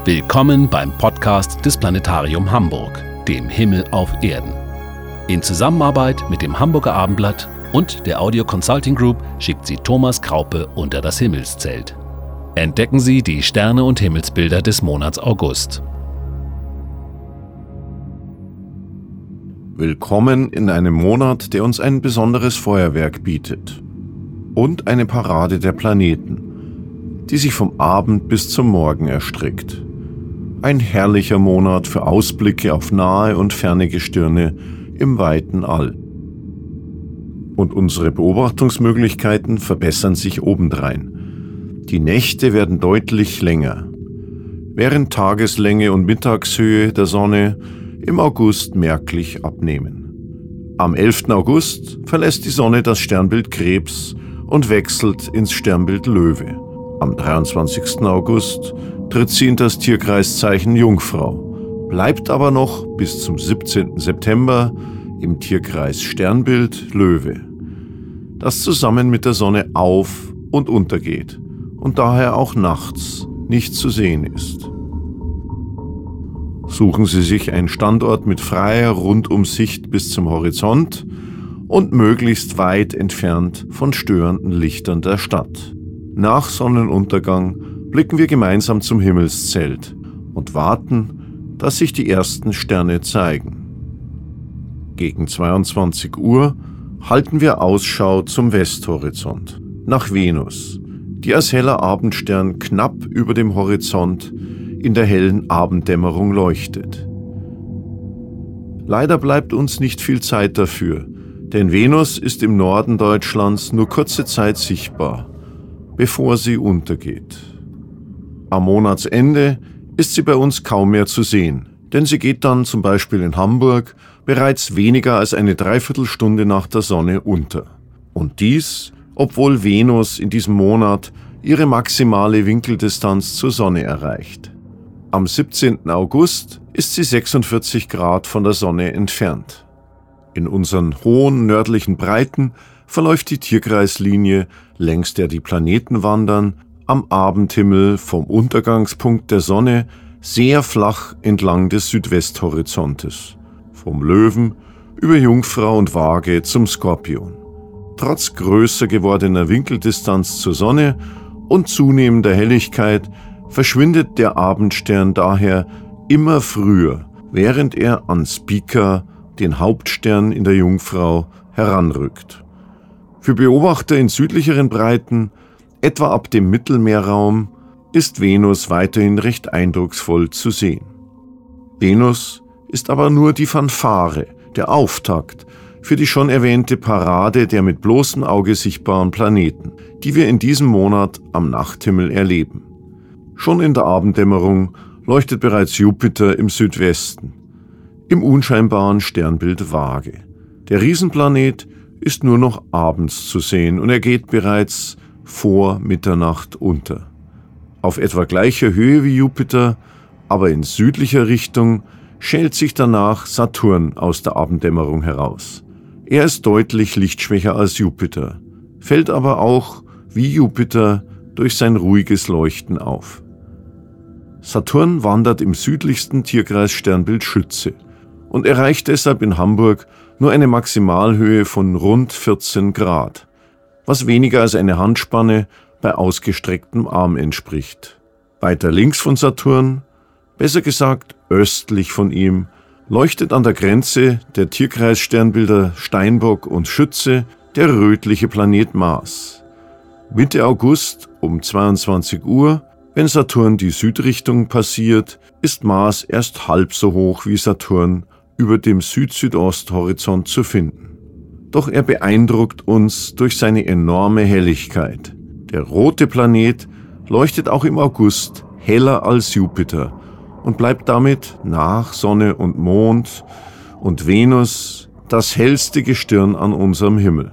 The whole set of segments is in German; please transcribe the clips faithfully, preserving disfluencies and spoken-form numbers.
Willkommen beim Podcast des Planetarium Hamburg, dem Himmel auf Erden. In Zusammenarbeit mit dem Hamburger Abendblatt und der Audio Consulting Group schickt sie Thomas Kraupe unter das Himmelszelt. Entdecken Sie die Sterne und Himmelsbilder des Monats August. Willkommen in einem Monat, der uns ein besonderes Feuerwerk bietet. Und eine Parade der Planeten, die sich vom Abend bis zum Morgen erstreckt. Ein herrlicher Monat für Ausblicke auf nahe und ferne Gestirne im weiten All. Und unsere Beobachtungsmöglichkeiten verbessern sich obendrein. Die Nächte werden deutlich länger, während Tageslänge und Mittagshöhe der Sonne im August merklich abnehmen. Am elften August verlässt die Sonne das Sternbild Krebs und wechselt ins Sternbild Löwe. Am dreiundzwanzigsten August tritt sie in das Tierkreiszeichen Jungfrau, bleibt aber noch bis zum siebzehnten September im Tierkreis Sternbild Löwe, das zusammen mit der Sonne auf- und untergeht und daher auch nachts nicht zu sehen ist. Suchen Sie sich einen Standort mit freier Rundumsicht bis zum Horizont und möglichst weit entfernt von störenden Lichtern der Stadt. Nach Sonnenuntergang blicken wir gemeinsam zum Himmelszelt und warten, dass sich die ersten Sterne zeigen. Gegen zweiundzwanzig Uhr halten wir Ausschau zum Westhorizont, nach Venus, die als heller Abendstern knapp über dem Horizont in der hellen Abenddämmerung leuchtet. Leider bleibt uns nicht viel Zeit dafür, denn Venus ist im Norden Deutschlands nur kurze Zeit sichtbar, bevor sie untergeht. Am Monatsende ist sie bei uns kaum mehr zu sehen, denn sie geht dann zum Beispiel in Hamburg bereits weniger als eine Dreiviertelstunde nach der Sonne unter. Und dies, obwohl Venus in diesem Monat ihre maximale Winkeldistanz zur Sonne erreicht. Am siebzehnten August ist sie sechsundvierzig Grad von der Sonne entfernt. In unseren hohen nördlichen Breiten verläuft die Tierkreislinie, längs der die Planeten wandern, am Abendhimmel vom Untergangspunkt der Sonne sehr flach entlang des Südwesthorizontes, vom Löwen über Jungfrau und Waage zum Skorpion. Trotz größer gewordener Winkeldistanz zur Sonne und zunehmender Helligkeit verschwindet der Abendstern daher immer früher, während er an Spica, den Hauptstern in der Jungfrau, heranrückt. Für Beobachter in südlicheren Breiten, etwa ab dem Mittelmeerraum, ist Venus weiterhin recht eindrucksvoll zu sehen. Venus ist aber nur die Fanfare, der Auftakt für die schon erwähnte Parade der mit bloßem Auge sichtbaren Planeten, die wir in diesem Monat am Nachthimmel erleben. Schon in der Abenddämmerung leuchtet bereits Jupiter im Südwesten, im unscheinbaren Sternbild Waage. Der Riesenplanet ist nur noch abends zu sehen und er geht bereits vor Mitternacht unter. Auf etwa gleicher Höhe wie Jupiter, aber in südlicher Richtung, schält sich danach Saturn aus der Abenddämmerung heraus. Er ist deutlich lichtschwächer als Jupiter, fällt aber auch, wie Jupiter, durch sein ruhiges Leuchten auf. Saturn wandert im südlichsten Tierkreissternbild Schütze und erreicht deshalb in Hamburg nur eine Maximalhöhe von rund vierzehn Grad, was weniger als eine Handspanne bei ausgestrecktem Arm entspricht. Weiter links von Saturn, besser gesagt östlich von ihm, leuchtet an der Grenze der Tierkreissternbilder Steinbock und Schütze der rötliche Planet Mars. Mitte August um zweiundzwanzig Uhr, wenn Saturn die Südrichtung passiert, ist Mars erst halb so hoch wie Saturn über dem Süd-Südost-Horizont zu finden. Doch er beeindruckt uns durch seine enorme Helligkeit. Der rote Planet leuchtet auch im August heller als Jupiter und bleibt damit nach Sonne und Mond und Venus das hellste Gestirn an unserem Himmel.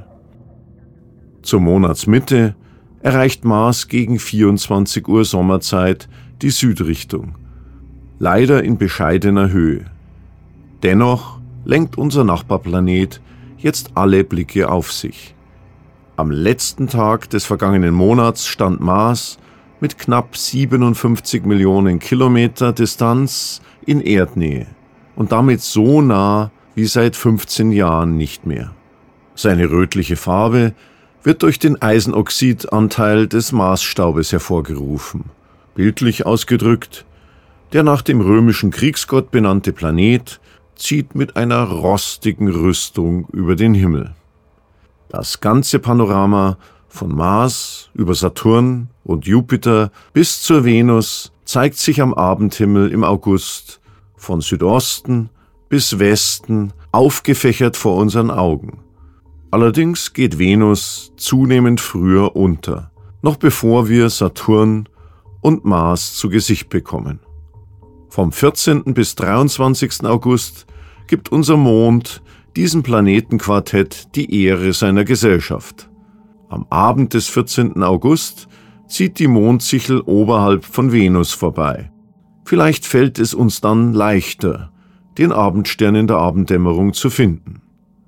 Zur Monatsmitte erreicht Mars gegen vierundzwanzig Uhr Sommerzeit die Südrichtung, leider in bescheidener Höhe. Dennoch lenkt unser Nachbarplanet jetzt alle Blicke auf sich. Am letzten Tag des vergangenen Monats stand Mars mit knapp siebenundfünfzig Millionen Kilometer Distanz in Erdnähe und damit so nah wie seit fünfzehn Jahren nicht mehr. Seine rötliche Farbe wird durch den Eisenoxidanteil des Marsstaubes hervorgerufen. Bildlich ausgedrückt, der nach dem römischen Kriegsgott benannte Planet zieht mit einer rostigen Rüstung über den Himmel. Das ganze Panorama von Mars über Saturn und Jupiter bis zur Venus zeigt sich am Abendhimmel im August von Südosten bis Westen aufgefächert vor unseren Augen. Allerdings geht Venus zunehmend früher unter, noch bevor wir Saturn und Mars zu Gesicht bekommen. Vom vierzehnten bis dreiundzwanzigsten August gibt unser Mond diesem Planetenquartett die Ehre seiner Gesellschaft. Am Abend des vierzehnten August zieht die Mondsichel oberhalb von Venus vorbei. Vielleicht fällt es uns dann leichter, den Abendstern in der Abenddämmerung zu finden.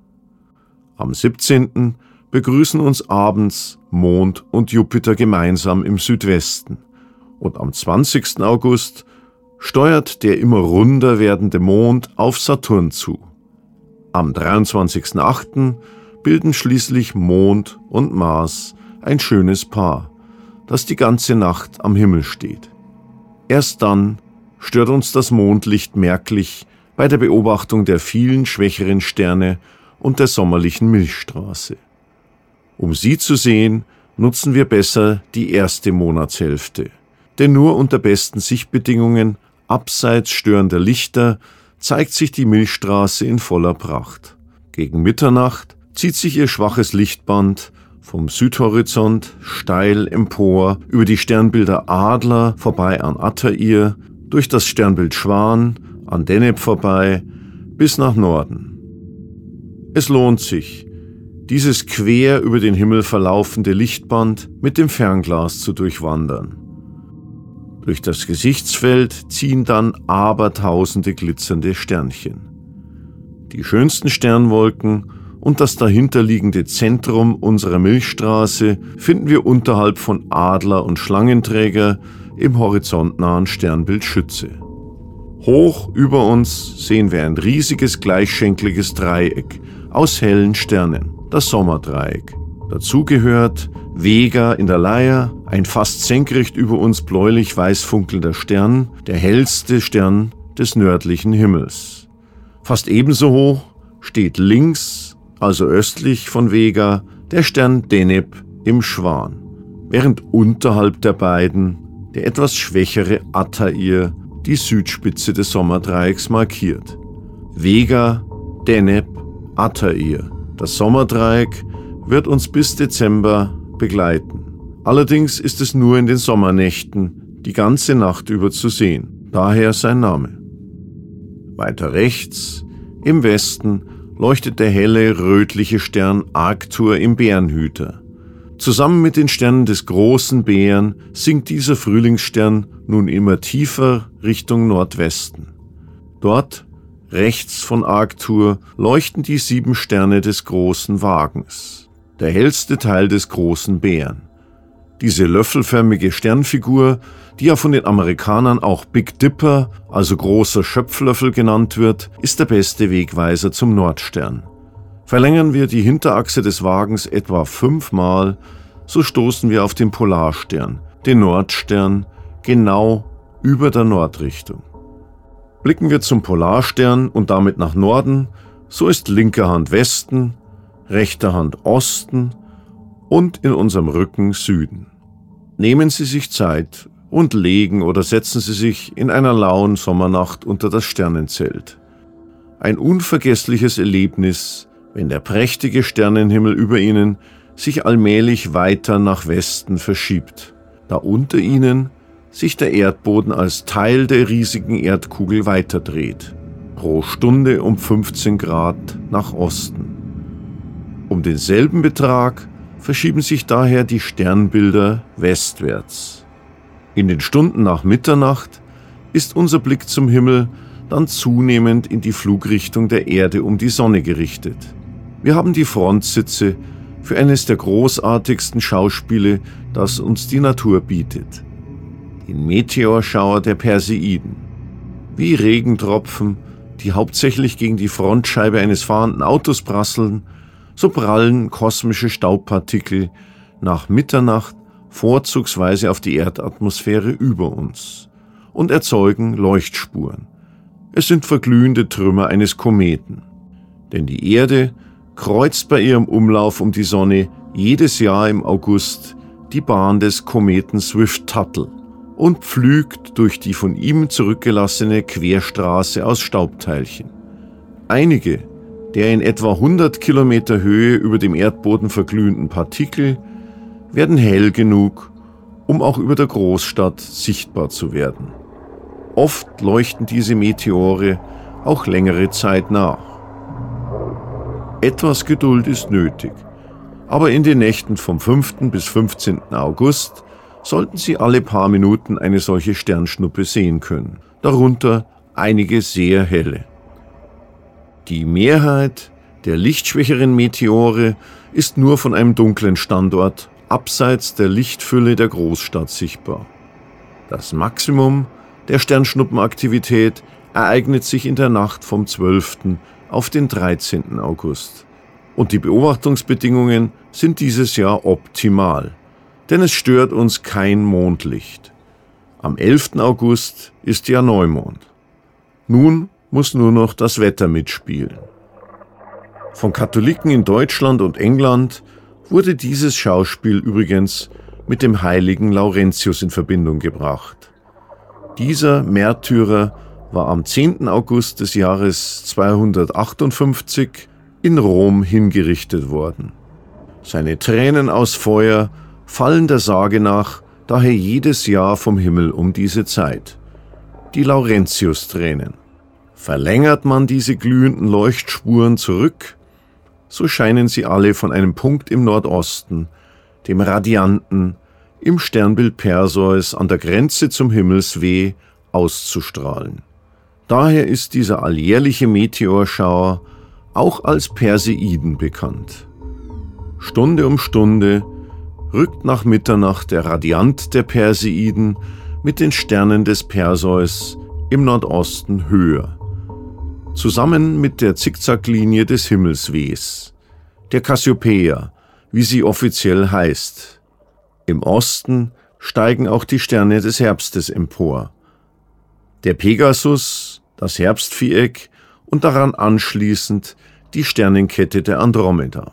Am siebzehnten begrüßen uns abends Mond und Jupiter gemeinsam im Südwesten und am zwanzigsten August steuert der immer runder werdende Mond auf Saturn zu. Am dreiundzwanzigsten achten bilden schließlich Mond und Mars ein schönes Paar, das die ganze Nacht am Himmel steht. Erst dann stört uns das Mondlicht merklich bei der Beobachtung der vielen schwächeren Sterne und der sommerlichen Milchstraße. Um sie zu sehen, nutzen wir besser die erste Monatshälfte, denn nur unter besten Sichtbedingungen, abseits störender Lichter, zeigt sich die Milchstraße in voller Pracht. Gegen Mitternacht zieht sich ihr schwaches Lichtband vom Südhorizont steil empor über die Sternbilder Adler vorbei an Altair, durch das Sternbild Schwan an Deneb vorbei bis nach Norden. Es lohnt sich, dieses quer über den Himmel verlaufende Lichtband mit dem Fernglas zu durchwandern. Durch das Gesichtsfeld ziehen dann abertausende glitzernde Sternchen. Die schönsten Sternwolken und das dahinterliegende Zentrum unserer Milchstraße finden wir unterhalb von Adler und Schlangenträger im horizontnahen Sternbild Schütze. Hoch über uns sehen wir ein riesiges gleichschenkliges Dreieck aus hellen Sternen, das Sommerdreieck. Dazu gehört Vega in der Leier, ein fast senkrecht über uns bläulich-weiß funkelnder Stern, der hellste Stern des nördlichen Himmels. Fast ebenso hoch steht links, also östlich von Vega, der Stern Deneb im Schwan, während unterhalb der beiden der etwas schwächere Altair die Südspitze des Sommerdreiecks markiert. Vega, Deneb, Altair. Das Sommerdreieck wird uns bis Dezember begleiten. Allerdings ist es nur in den Sommernächten die ganze Nacht über zu sehen, daher sein Name. Weiter rechts, im Westen, leuchtet der helle, rötliche Stern Arctur im Bärenhüter. Zusammen mit den Sternen des großen Bären sinkt dieser Frühlingsstern nun immer tiefer Richtung Nordwesten. Dort, rechts von Arctur, leuchten die sieben Sterne des großen Wagens, der hellste Teil des großen Bären. Diese löffelförmige Sternfigur, die ja von den Amerikanern auch Big Dipper, also großer Schöpflöffel genannt wird, ist der beste Wegweiser zum Nordstern. Verlängern wir die Hinterachse des Wagens etwa fünfmal, so stoßen wir auf den Polarstern, den Nordstern, genau über der Nordrichtung. Blicken wir zum Polarstern und damit nach Norden, so ist linke Hand Westen, rechte Hand Osten und in unserem Rücken Süden. Nehmen Sie sich Zeit und legen oder setzen Sie sich in einer lauen Sommernacht unter das Sternenzelt. Ein unvergessliches Erlebnis, wenn der prächtige Sternenhimmel über Ihnen sich allmählich weiter nach Westen verschiebt, da unter Ihnen sich der Erdboden als Teil der riesigen Erdkugel weiterdreht, pro Stunde um fünfzehn Grad nach Osten. Um denselben Betrag verschieben sich daher die Sternbilder westwärts. In den Stunden nach Mitternacht ist unser Blick zum Himmel dann zunehmend in die Flugrichtung der Erde um die Sonne gerichtet. Wir haben die Frontsitze für eines der großartigsten Schauspiele, das uns die Natur bietet. den Meteorschauer der Perseiden. Wie Regentropfen, die hauptsächlich gegen die Frontscheibe eines fahrenden Autos prasseln, so prallen kosmische Staubpartikel nach Mitternacht vorzugsweise auf die Erdatmosphäre über uns und erzeugen Leuchtspuren. Es sind verglühende Trümmer eines Kometen. Denn die Erde kreuzt bei ihrem Umlauf um die Sonne jedes Jahr im August die Bahn des Kometen Swift-Tuttle und pflügt durch die von ihm zurückgelassene Querstraße aus Staubteilchen. Einige der in etwa hundert Kilometer Höhe über dem Erdboden verglühenden Partikel werden hell genug, um auch über der Großstadt sichtbar zu werden. Oft leuchten diese Meteore auch längere Zeit nach. Etwas Geduld ist nötig, aber in den Nächten vom fünften bis fünfzehnten August sollten Sie alle paar Minuten eine solche Sternschnuppe sehen können, darunter einige sehr helle. Die Mehrheit der lichtschwächeren Meteore ist nur von einem dunklen Standort abseits der Lichtfülle der Großstadt sichtbar. Das Maximum der Sternschnuppenaktivität ereignet sich in der Nacht vom zwölften auf den dreizehnten August. Und die Beobachtungsbedingungen sind dieses Jahr optimal, denn es stört uns kein Mondlicht. Am elften August ist ja Neumond. Nun muss nur noch das Wetter mitspielen. Von Katholiken in Deutschland und England wurde dieses Schauspiel übrigens mit dem heiligen Laurentius in Verbindung gebracht. Dieser Märtyrer war am zehnten August des Jahres zweihundertachtundfünfzig in Rom hingerichtet worden. Seine Tränen aus Feuer fallen der Sage nach daher jedes Jahr vom Himmel um diese Zeit. Die Laurentius-Tränen. Verlängert man diese glühenden Leuchtspuren zurück, so scheinen sie alle von einem Punkt im Nordosten, dem Radianten, im Sternbild Perseus an der Grenze zum Himmelsweh auszustrahlen. Daher ist dieser alljährliche Meteorschauer auch als Perseiden bekannt. Stunde um Stunde rückt nach Mitternacht der Radiant der Perseiden mit den Sternen des Perseus im Nordosten höher. Zusammen mit der Zickzacklinie des Himmelswehs, der Cassiopeia, wie sie offiziell heißt. Im Osten steigen auch die Sterne des Herbstes empor. Der Pegasus, das Herbstviereck und daran anschließend die Sternenkette der Andromeda.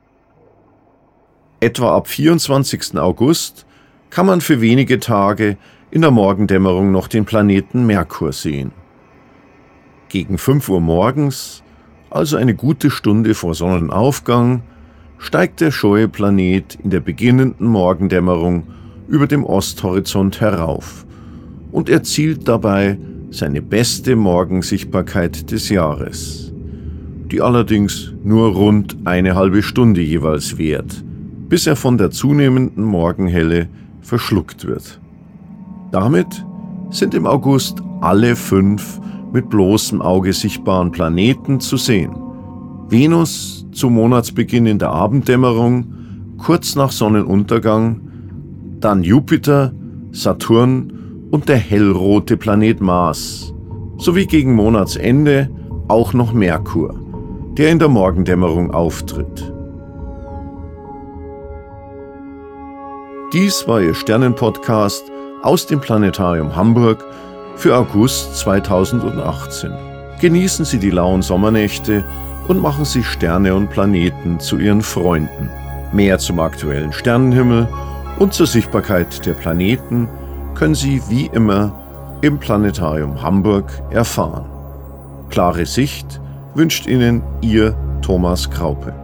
Etwa ab vierundzwanzigsten August kann man für wenige Tage in der Morgendämmerung noch den Planeten Merkur sehen. Gegen fünf Uhr morgens, also eine gute Stunde vor Sonnenaufgang, steigt der scheue Planet in der beginnenden Morgendämmerung über dem Osthorizont herauf und erzielt dabei seine beste Morgensichtbarkeit des Jahres, die allerdings nur rund eine halbe Stunde jeweils währt, bis er von der zunehmenden Morgenhelle verschluckt wird. Damit sind im August alle fünf mit bloßem Auge sichtbaren Planeten zu sehen. Venus zum Monatsbeginn in der Abenddämmerung, kurz nach Sonnenuntergang, dann Jupiter, Saturn und der hellrote Planet Mars, sowie gegen Monatsende auch noch Merkur, der in der Morgendämmerung auftritt. Dies war Ihr Sternenpodcast aus dem Planetarium Hamburg für August zweitausendachtzehn. Genießen Sie die lauen Sommernächte und machen Sie Sterne und Planeten zu Ihren Freunden. Mehr zum aktuellen Sternenhimmel und zur Sichtbarkeit der Planeten können Sie wie immer im Planetarium Hamburg erfahren. Klare Sicht wünscht Ihnen Ihr Thomas Kraupe.